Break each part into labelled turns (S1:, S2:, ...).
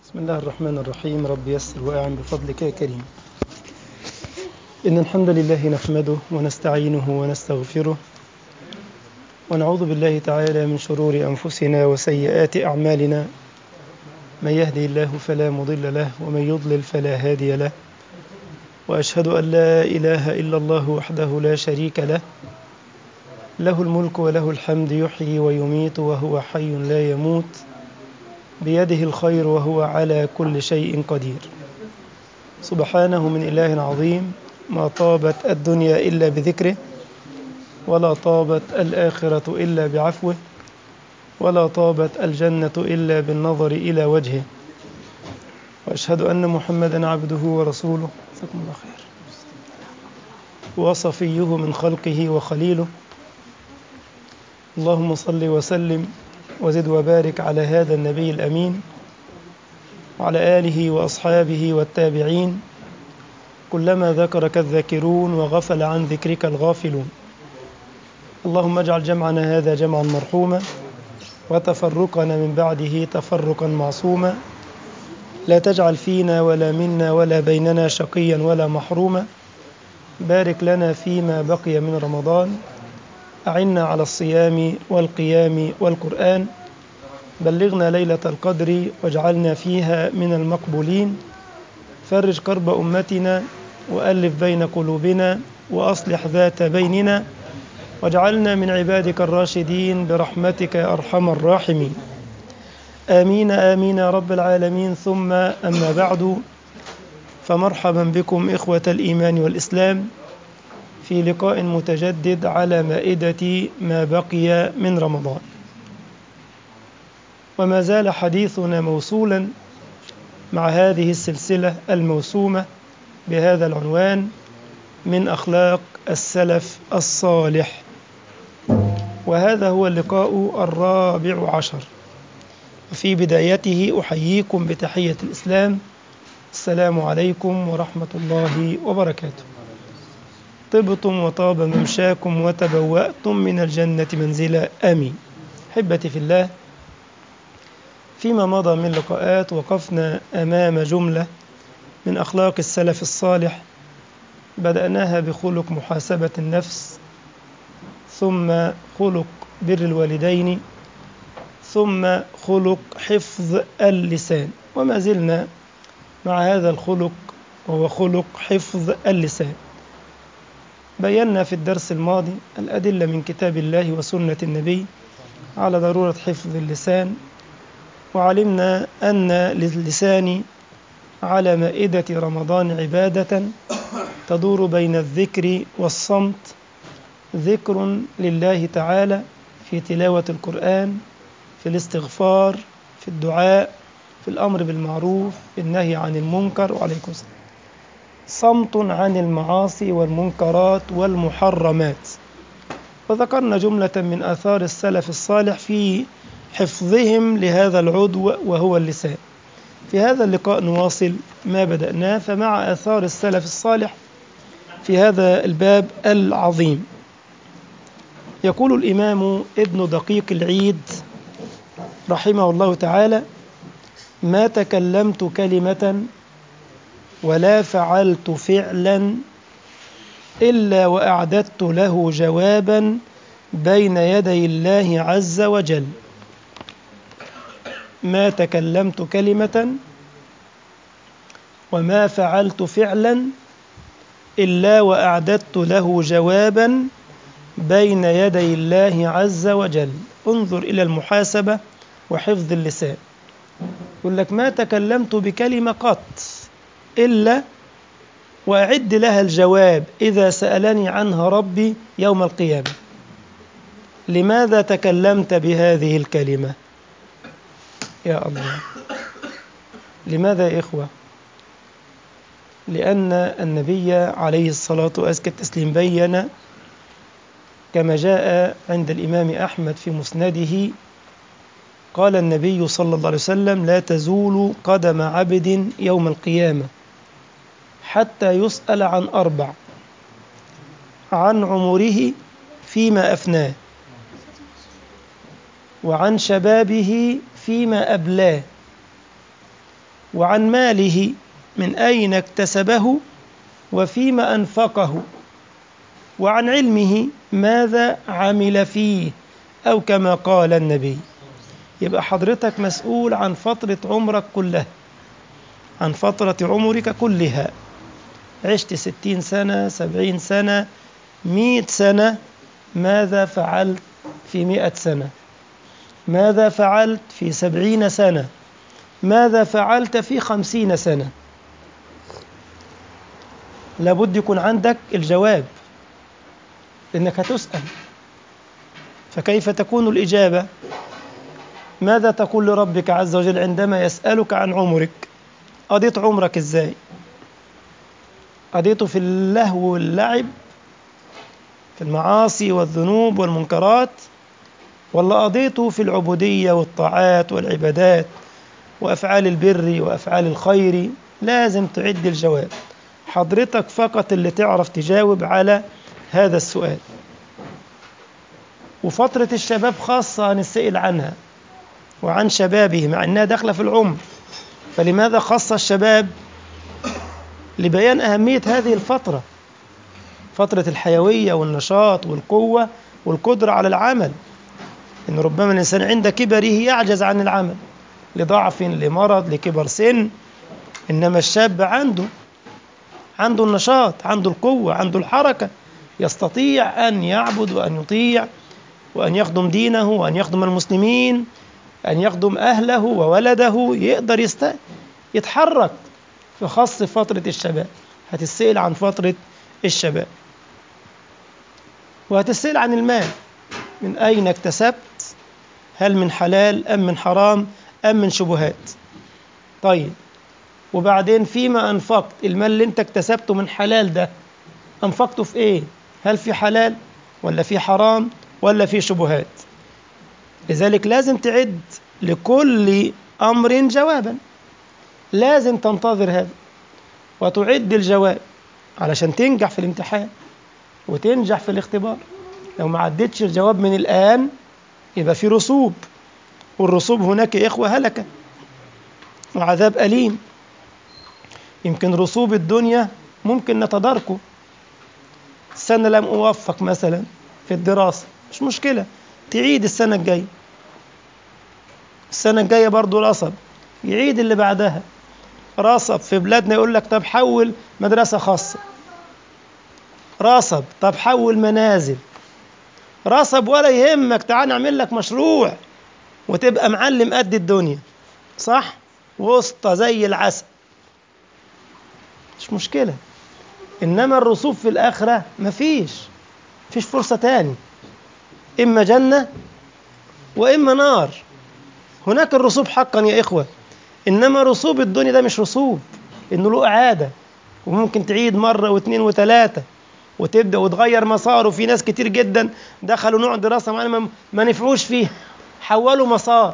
S1: بسم الله الرحمن الرحيم. رب يسر وأعن بفضلك يا كريم. إن الحمد لله نحمده ونستعينه ونستغفره ونعوذ بالله تعالى من شرور أنفسنا وسيئات أعمالنا. من يهدي الله فلا مضل له ومن يضلل فلا هادي له، وأشهد أن لا إله إلا الله وحده لا شريك له، له الملك وله الحمد، يحيي ويميت وهو حي لا يموت، بيده الخير وهو على كل شيء قدير. سبحانه من إله عظيم، ما طابت الدنيا إلا بذكره، ولا طابت الآخرة إلا بعفوه، ولا طابت الجنة إلا بالنظر إلى وجهه. وأشهد أن محمدا عبده ورسوله، جزاكم الله خير، وصفيه من خلقه وخليله. اللهم صل وسلم وزد وبارك على هذا النبي الأمين وعلى آله وأصحابه والتابعين، كلما ذكرك الذاكرون وغفل عن ذكرك الغافلون. اللهم اجعل جمعنا هذا جمعا مرحوما، وتفرقنا من بعده تفرقا معصوما. لا تجعل فينا ولا منا ولا بيننا شقيا ولا محروما. بارك لنا فيما بقي من رمضان، أعنا على الصيام والقيام والقرآن. بلغنا ليلة القدر واجعلنا فيها من المقبولين. فرج كرب أمتنا وألف بين قلوبنا وأصلح ذات بيننا، واجعلنا من عبادك الراشدين برحمتك يا أرحم الراحمين. آمين آمين يا رب العالمين. ثم أما بعد، فمرحبا بكم إخوة الإيمان والإسلام في لقاء متجدد على مائدة ما بقي من رمضان. وما زال حديثنا موصولا مع هذه السلسلة الموسومة بهذا العنوان: من أخلاق السلف الصالح. وهذا هو اللقاء 14. وفي بدايته أحييكم بتحية الإسلام: السلام عليكم ورحمة الله وبركاته. طبتم وطاب ممشاكم وتبوأتم من الجنة منزلا، آمين. أحبتي في الله، فيما مضى من لقاءات وقفنا أمام جملة من أخلاق السلف الصالح. بدأناها بخلق محاسبة النفس، ثم خلق بر الوالدين، ثم خلق حفظ اللسان. وما زلنا مع هذا الخلق، وهو خلق حفظ اللسان. بينا في الدرس الماضي الأدلة من كتاب الله وسنة النبي على ضرورة حفظ اللسان، وعلمنا أن للسان على مائدة رمضان عبادة تدور بين الذكر والصمت. ذكر لله تعالى في تلاوة القرآن، في الاستغفار، في الدعاء، في الأمر بالمعروف، في النهي عن المنكر، وعليكم السلام. صمت عن المعاصي والمنكرات والمحرمات. وذكرنا جملة من آثار السلف الصالح في حفظهم لهذا العضو وهو اللسان. في هذا اللقاء نواصل ما بدأناه، فمع آثار السلف الصالح في هذا الباب العظيم. يقول الإمام ابن دقيق العيد رحمه الله تعالى: ما تكلمت كلمة ولا فعلت فعلا إلا وأعددت له جوابا بين يدي الله عز وجل. ما تكلمت كلمة وما فعلت فعلا إلا وأعددت له جوابا بين يدي الله عز وجل. انظر إلى المحاسبة وحفظ اللسان. يقول لك: ما تكلمت بكلمة قط إلا وأعد لها الجواب إذا سألني عنها ربي يوم القيامة. لماذا تكلمت بهذه الكلمة؟ يا الله، لماذا يا إخوة؟ لأن النبي عليه الصلاة وأزكى التسليم بين كما جاء عند الإمام أحمد في مسنده، قال النبي صلى الله عليه وسلم: لا تزول قدم عبد يوم القيامة حتى يسأل عن 4: عن عمره فيما أفناه، وعن شبابه فيما أبلاه، وعن ماله من أين اكتسبه وفيما أنفقه، وعن علمه ماذا عمل فيه، أو كما قال النبي. يبقى حضرتك مسؤول عن فترة عمرك كلها، عن فترة عمرك كلها. عشت 60 سنة، 70 سنة، 100 سنة، ماذا فعلت في 100 سنة؟ ماذا فعلت في 70 سنة؟ ماذا فعلت في 50 سنة؟ لابد يكون عندك الجواب، لأنك هتسأل. فكيف تكون الإجابة؟ ماذا تقول لربك عز وجل عندما يسألك عن عمرك؟ قضيت عمرك إزاي؟ قضيته في اللهو واللعب، في المعاصي والذنوب والمنكرات، ولا قضيته في العبودية والطاعات والعبادات وأفعال البر وأفعال الخير؟ لازم تعد الجواب. حضرتك فقط اللي تعرف تجاوب على هذا السؤال. وفترة الشباب خاصة نسأل عنها وعن شبابه، مع أنها داخلة في العمر، فلماذا خص الشباب؟ لبيان أهمية هذه الفترة، فترة الحيوية والنشاط والقوة والقدرة على العمل. إن ربما الإنسان عند كبره يعجز عن العمل، لضعف، لمرض، لكبر سن، إنما الشاب عنده النشاط، عنده القوة، عنده الحركة، يستطيع أن يعبد وأن يطيع وأن يخدم دينه وأن يخدم المسلمين، أن يخدم أهله وولده، يقدر يتحرك. في خاص فترة الشباب هتسأل عن فترة الشباب، وهتسأل عن المال، من أين اكتسبت؟ هل من حلال أم من حرام أم من شبهات؟ طيب، وبعدين فيما أنفقت؟ المال اللي انت اكتسبته من حلال ده أنفقته في إيه؟ هل في حلال ولا في حرام ولا في شبهات؟ لذلك لازم تعد لكل أمر جوابا، لازم تنتظر هذا وتعد الجواب علشان تنجح في الامتحان وتنجح في الاختبار. لو ما عدتش الجواب من الآن يبقى في رسوب، والرسوب هناك يا إخوة هلكة وعذاب أليم. يمكن رسوب الدنيا ممكن نتداركه، السنة لم أوفق مثلا في الدراسة، مش مشكلة، تعيد السنة الجاية. السنة الجاية برضو رصب، يعيد اللي بعدها رصب. في بلادنا يقول لك طب حول مدرسة خاصة، رصب. طب حول منازل، رصب. ولا يهمك، تعال نعمل لك مشروع وتبقى معلم قد الدنيا، صح، وسطى زي العسل، مش مشكلة. إنما الرسوب في الآخرة مفيش فرصة تاني، إما جنة وإما نار. هناك الرسوب حقا يا إخوة، إنما رسوب الدنيا ده مش رسوب، إنه له إعادة، وممكن تعيد مرة واثنين وثلاثة وتبدأ وتغير مساره. في ناس كتير جدا دخلوا نوع دراسة معينة ما نفعوش فيه، حولوا مسار.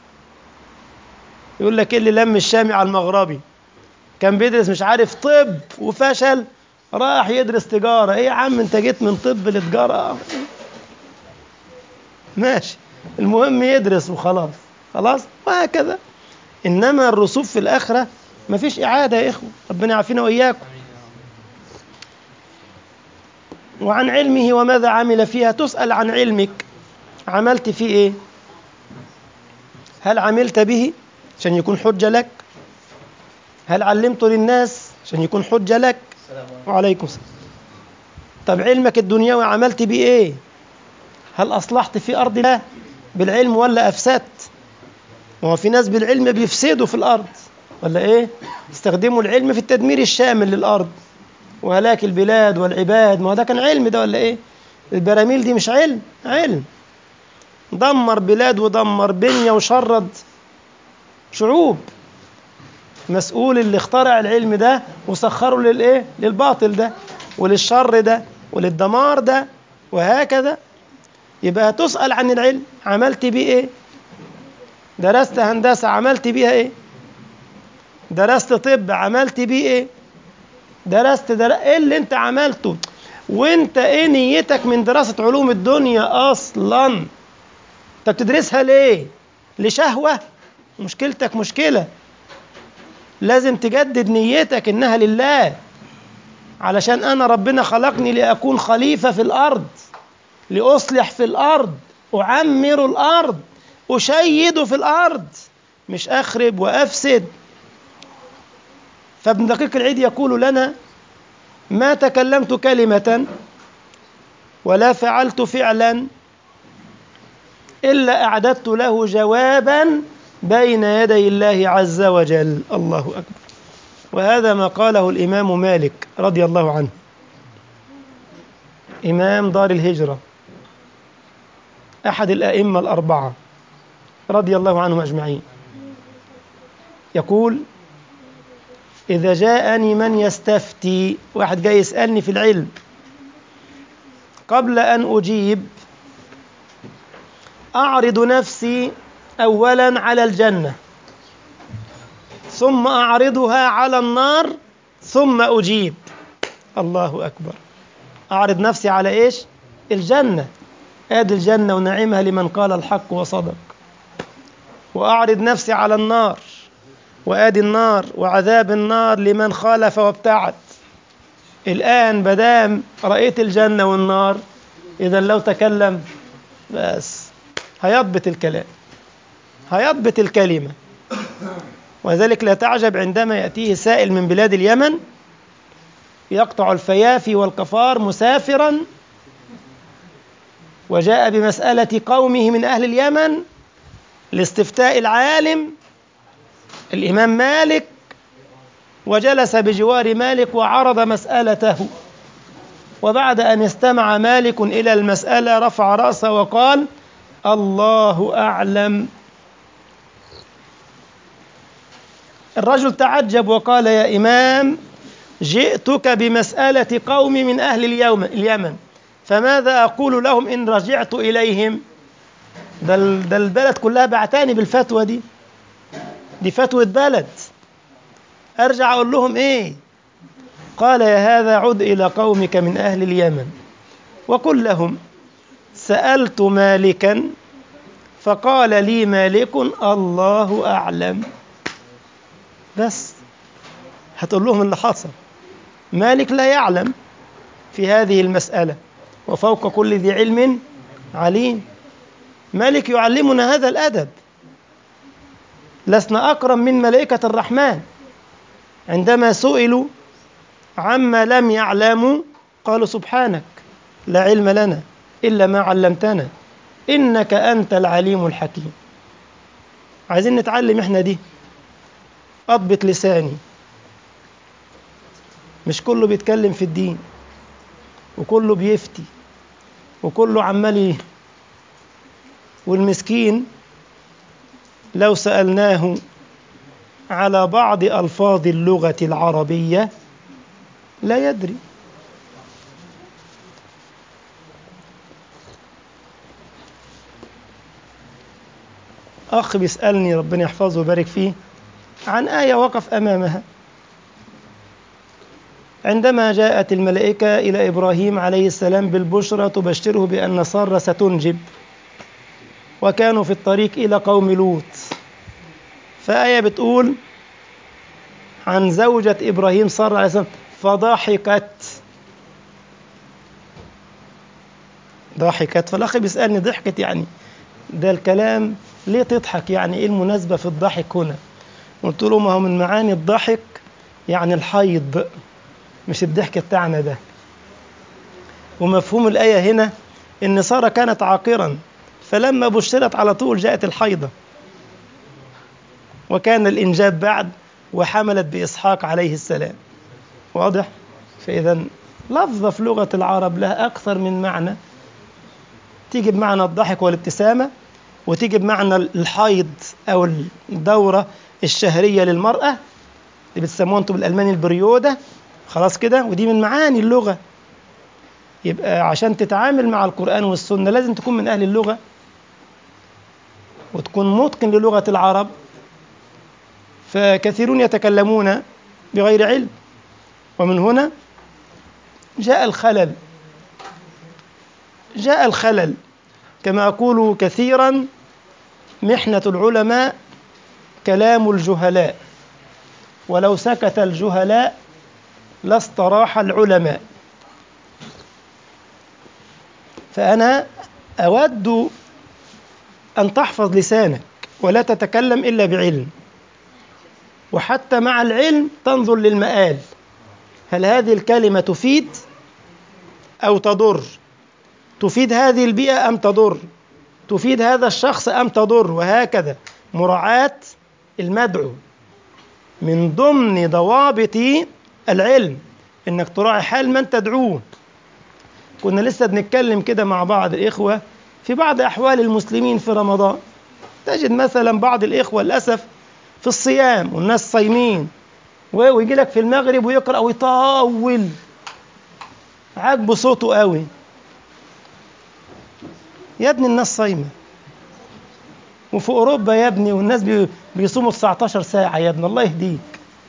S1: يقول لك إيه اللي لم الشامي على المغربي، كان بيدرس مش عارف طب وفشل، راح يدرس تجارة. إيه يا عم أنت جيت من طب لتجارة؟ ماشي، المهم يدرس وخلاص، خلاص، وهكذا. إنما الرسوب في الآخرة مفيش إعادة يا إخوة، ربنا يعافينا وإياكم. وعن علمه وماذا عمل فيها، تسأل عن علمك، عملت فيه إيه؟ هل عملت به عشان يكون حجة لك؟ هل علمته للناس عشان يكون حجة لك؟ وعليكم السلام. طب علمك الدنيوي عملت بيه إيه؟ هل أصلحت في أرض الله بالعلم ولا أفسدت؟ وهو في ناس بالعلم بيفسدوا في الأرض، ولا إيه؟ استخدموا العلم في التدمير الشامل للأرض وهلاك البلاد والعباد. ما هو ده كان علم ده ولا إيه؟ البراميل دي مش علم، دمر بلاد ودمر بنية وشرد شعوب. مسؤول اللي اخترع العلم ده وسخره للإيه؟ للباطل ده وللشر ده وللدمار ده، وهكذا. يبقى تسأل عن العلم، عملت بيه إيه؟ درست هندسة، عملت بيها إيه؟ درست طب، عملت بيه إيه؟ إيه اللي أنت عملته؟ وأنت إيه نيتك من دراسة علوم الدنيا أصلاً؟ أنت بتدرسها ليه؟ لشهوة؟ مشكلتك مشكلة. لازم تجدد نيتك إنها لله، علشان أنا ربنا خلقني لأكون خليفة في الأرض، لأصلح في الأرض، أعمر الأرض، أشيد في الأرض، مش أخرب وأفسد. فابن دقيق العيد يقول لنا: ما تكلمت كلمة ولا فعلت فعلا إلا أعددت له جوابا بين يدي الله عز وجل. الله أكبر. وهذا ما قاله الإمام مالك رضي الله عنه، إمام دار الهجرة، أحد الأئمة الأربعة رضي الله عنهم أجمعين. يقول: إذا جاءني من يستفتي، واحد جاي يسألني في العلم، قبل أن أجيب أعرض نفسي أولا على الجنة، ثم أعرضها على النار، ثم أجيب. الله أكبر. أعرض نفسي على إيش؟ الجنة، آدي الجنة ونعيمها لمن قال الحق وصدق. وأعرض نفسي على النار، وآدي النار وعذاب النار لمن خالف وابتعد. الآن بدام رأيت الجنة والنار، إذا لو تكلم بس هيضبط الكلام، هيضبط الكلمة. وذلك لا تعجب عندما يأتيه سائل من بلاد اليمن يقطع الفيافي والقفار مسافرا، وجاء بمسألة قومه من أهل اليمن لاستفتاء العالم الإمام مالك، وجلس بجوار مالك وعرض مسألته. وبعد أن استمع مالك إلى المسألة رفع رأسه وقال: الله أعلم. الرجل تعجب وقال: يا إمام، جئتك بمسألة قوم من أهل اليمن، فماذا أقول لهم إن رجعت إليهم؟ ده البلد كلها بعتاني بالفتوى دي، دي فتوى بلد، أرجع أقول لهم إيه؟ قال: يا هذا، عد إلى قومك من أهل اليمن وقل لهم: سألت مالكا فقال لي مالك الله أعلم. بس هتقول لهم اللي حصل، مالك لا يعلم في هذه المسألة، وفوق كل ذي علم عليم. مالك يعلمنا هذا الأدب. لسنا أكرم من ملائكة الرحمن، عندما سئلوا عما لم يعلموا قالوا: سبحانك لا علم لنا إلا ما علمتنا إنك أنت العليم الحكيم. عايزين نتعلم إحنا دي. أضبط لساني، مش كله بيتكلم في الدين وكله بيفتي وكله عمال والمسكين لو سألناه على بعض ألفاظ اللغة العربية لا يدري. أخ بيسألني ربنا يحفظه ويبارك فيه عن آية وقف أمامها عندما جاءت الملائكة إلى إبراهيم عليه السلام بالبشرى تبشره بأن سارة ستنجب، وكانوا في الطريق إلى قوم لوط، فآية بتقول عن زوجة إبراهيم سارة عليه السلام: فضحكت. فالأخ بيسألني: ضحكت يعني ده الكلام ليه تضحك؟ يعني إيه المناسبة في الضحك هنا؟ قلت له: ما هو من معاني الضحك يعني الحيض، مش الضحك بتاعنا ده. ومفهوم الآية هنا إن سارة كانت عاقرا، فلما بشرت على طول جاءت الحيضة، وكان الإنجاب بعد، وحملت بإسحاق عليه السلام. واضح؟ فإذا لفظة في لغة العرب لها أكثر من معنى، تيجي بمعنى الضحك والابتسامة، وتيجي بمعنى الحيض أو الدورة الشهرية للمرأة اللي بتسموها انتم بالألماني البريودة. خلاص كده، ودي من معاني اللغة. يبقى عشان تتعامل مع القرآن والسنة لازم تكون من أهل اللغة وتكون متقن للغة العرب. فكثيرون يتكلمون بغير علم، ومن هنا جاء الخلل. كما أقول كثيرا: محنة العلماء كلام الجهلاء. ولو سكت الجهلاء لاستراح العلماء. فأنا أود أن تحفظ لسانك ولا تتكلم إلا بعلم، وحتى مع العلم تنظر للمآل، هل هذه الكلمة تفيد أو تضر؟ تفيد هذه البيئة أم تضر؟ تفيد هذا الشخص أم تضر؟ وهكذا. مراعاة المدعو من ضمن ضوابط العلم إنك تراعي حال من تدعوه. كنا لسه بنتكلم كده مع بعض الإخوة في بعض أحوال المسلمين في رمضان. تجد مثلا بعض الإخوة للأسف في الصيام والناس صايمين، ويجي لك في المغرب ويقرأ ويطول، عاجبه صوته قوي. يا ابني الناس صايمة، وفي أوروبا يا ابني والناس بيصوموا 19 ساعة يا ابني، الله يهديك.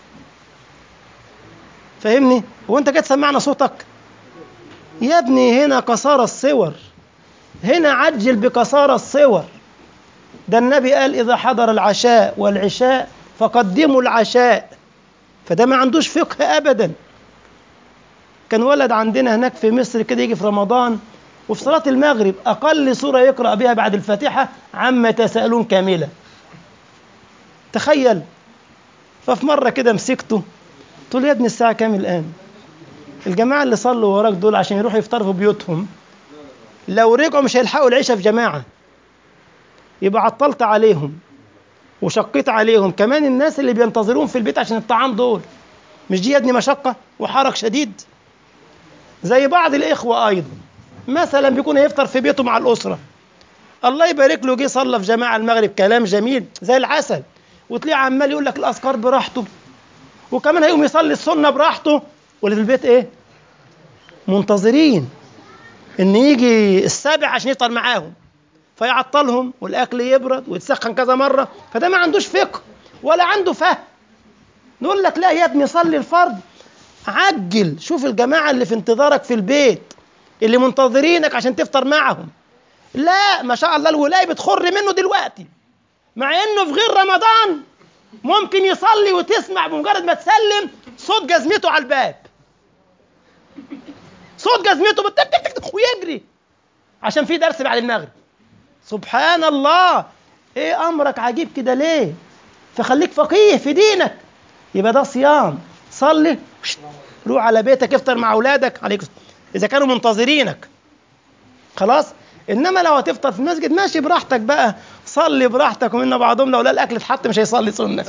S1: فاهمني؟ وانت كده تسمعنا صوتك يا ابني؟ هنا قصارى الصور، هنا عجل بقصارى الصور. ده النبي قال إذا حضر العشاء والعشاء فقدموا العشاء. فده ما عندوش فقه أبدا. كان ولد عندنا هناك في مصر كده يجي في رمضان وفي صلاة المغرب أقل سورة يقرأ بها بعد الفاتحة عما يتساءلون كاملة. تخيل. ففي مرة كده مسكته قلت له يا ابني الساعة كام الآن؟ الجماعة اللي صلوا وراك دول عشان يروحوا يفطروا في بيوتهم لو رجعوا مش هيلحقوا العشاء في جماعة، يبقى عطلت عليهم وشقيت عليهم كمان الناس اللي بينتظرون في البيت عشان الطعام دول. مش دي يا ابني مشقة وحرج شديد؟ زي بعض الإخوة أيضا مثلا بيكون هيفطر في بيته مع الأسرة، الله يبارك له، جه صلى في جماعة المغرب كلام جميل زي العسل، وتلاقيه عمال يقول لك الأذكار براحته، وكمان هيقوم يصلي السنة براحته، واللي في البيت إيه؟ منتظرين إن يجي السابع عشان يفطر معاهم، فيعطلهم والأكل يبرد ويتسخن كذا مرة. فده ما عندوش فقه ولا عنده فهم. نقول لك لا يا ابني صلي الفرض، عجل، شوف الجماعة اللي في انتظارك في البيت اللي منتظرينك عشان تفطر معهم. لا ما شاء الله الولاية بتخر منه دلوقتي، مع انه في غير رمضان ممكن يصلي وتسمع بمجرد ما تسلم صوت جزمته على الباب، صوت جزمته بتك ويجري عشان في درس بعد المغرب. سبحان الله، ايه امرك عجيب كده ليه؟ فخليك فقيه في دينك. يبقى ده صيام، صلي روح على بيتك افطر مع اولادك عليك اذا كانوا منتظرينك خلاص. انما لو هتفطر في المسجد ماشي براحتك بقى، صلي براحتك. ومن بعضهم لو لا الاكل اتحط مش هيصلي سنه.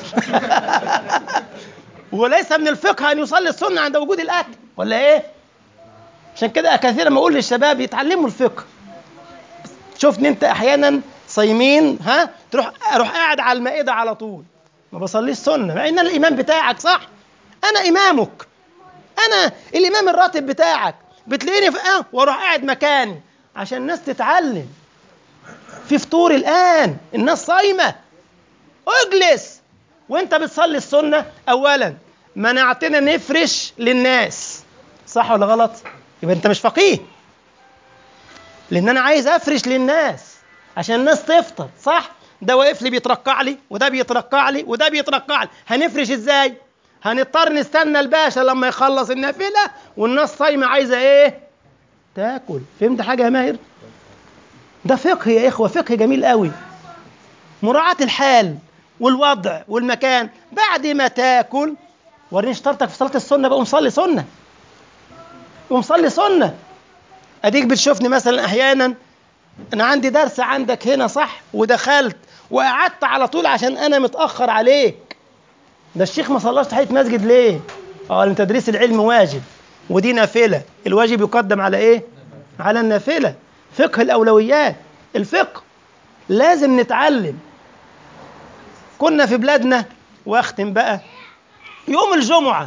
S1: وليس من الفقه ان يصلي السنه عند وجود الاكل، ولا ايه؟ عشان كده كثيرا ما اقول للشباب يتعلموا الفقه. شوفني انت احيانا صايمين اروح قاعد على المائده على طول، ما بصليش سنه مع ان انا الامام بتاعك، صح؟ انا امامك، انا الامام الراتب بتاعك، بتلاقيني واروح قاعد مكاني عشان الناس تتعلم. في فطور الان الناس صايمه، اجلس وانت بتصلي السنه. اولا منعتنا نفرش للناس، صح ولا غلط؟ يبقى انت مش فقيه، لان انا عايز افرش للناس عشان الناس تفطر، صح؟ ده واقف لي بيترقع لي وده بيترقع لي وده بيترقع لي، هنفرش ازاي؟ هنضطر نستنى الباشا لما يخلص النافله والناس صايمه عايزه ايه؟ تاكل. فهمت حاجه يا ماهر؟ ده فقه يا اخوه، فقه جميل قوي. مراعاه الحال والوضع والمكان. بعد ما تاكل وريني شطارتك في صلاه السنه بقى، ومصلي سنه، ومصلي سنه. اديك بتشوفني مثلا احيانا انا عندي درس عندك هنا، صح؟ ودخلت وقعدت على طول عشان انا متاخر عليك. ده الشيخ ما صلاش تحيه مسجد ليه؟ لان تدريس العلم واجب ودي نافله، الواجب يقدم على ايه؟ على النافله. فقه الاولويات، الفقه لازم نتعلم. كنا في بلادنا، واختم بقى، يوم الجمعه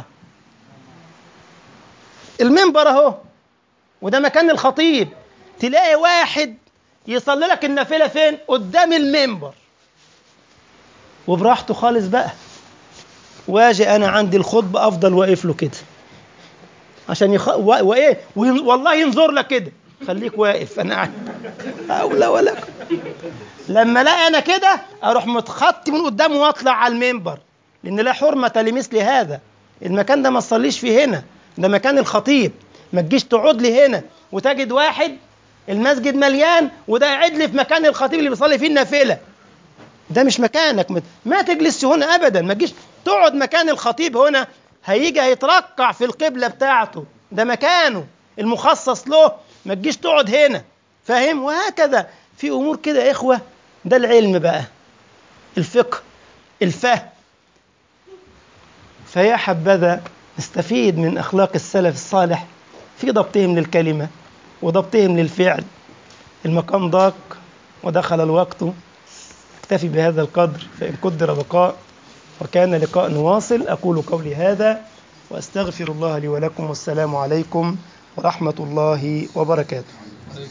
S1: المنبر اهو وده مكان الخطيب، تلاقي واحد يصلي لك النافله فين؟ قدام المنبر، وبراحته خالص بقى. واجي انا عندي الخطبه افضل واقف له كده عشان وايه والله ينظر لك كده، خليك واقف انا قاعد. حول ولا قوه. لما الاقي انا كده اروح متخطي من قدامه واطلع على المنبر، لأن لا حرمة لمثل هذا. المكان ده ما تصليش فيه هنا، ده مكان الخطيب. ما تجيش تقعد لي هنا وتجد واحد المسجد مليان وده قاعد لي في مكان الخطيب اللي بيصلي فيه النافلة. ده مش مكانك، ما تجلس هنا أبدا. ما تجيش تقعد مكان الخطيب هنا، هيجي هيتركع في القبلة بتاعته، ده مكانه المخصص له. ما تجيش تقعد هنا، فاهم؟ وهكذا في أمور كده يا إخوة. ده العلم بقى، الفقه، الفهم. فيا حبذا نستفيد من أخلاق السلف الصالح في ضبطهم للكلمة وضبطهم للفعل. المقام ضاق ودخل الوقت، اكتفي بهذا القدر فإن قدر بقاء وكان لقاء نواصل. أقول قولي هذا وأستغفر الله لي ولكم، والسلام عليكم ورحمة الله وبركاته.